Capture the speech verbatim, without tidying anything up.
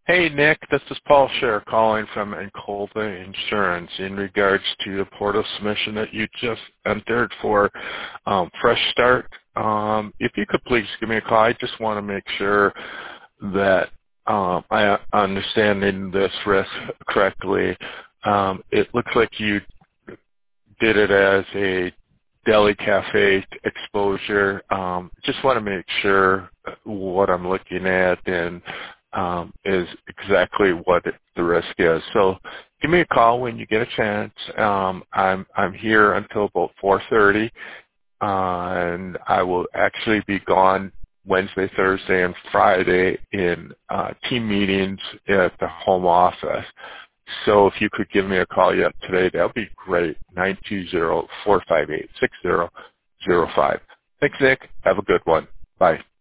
Hey, Nick, this is Paul Scher calling from Encolva Insurance in regards to the portal submission that you just entered for um, Fresh Start. Um, if you could please give me a call, I just want to make sure that um, I understanding this risk correctly. Um, it looks like you did it as a deli cafe exposure. Um, just want to make sure what I'm looking at and um, is exactly what it, the risk is. So give me a call when you get a chance. Um, I'm I'm here until about four thirty, uh, and I will actually be gone Wednesday, Thursday, and Friday in uh, team meetings at the home office. So if you could give me a call yet today, that would be great. nine two zero, four five eight, six zero zero five. Thanks, Nick. Have a good one. Bye.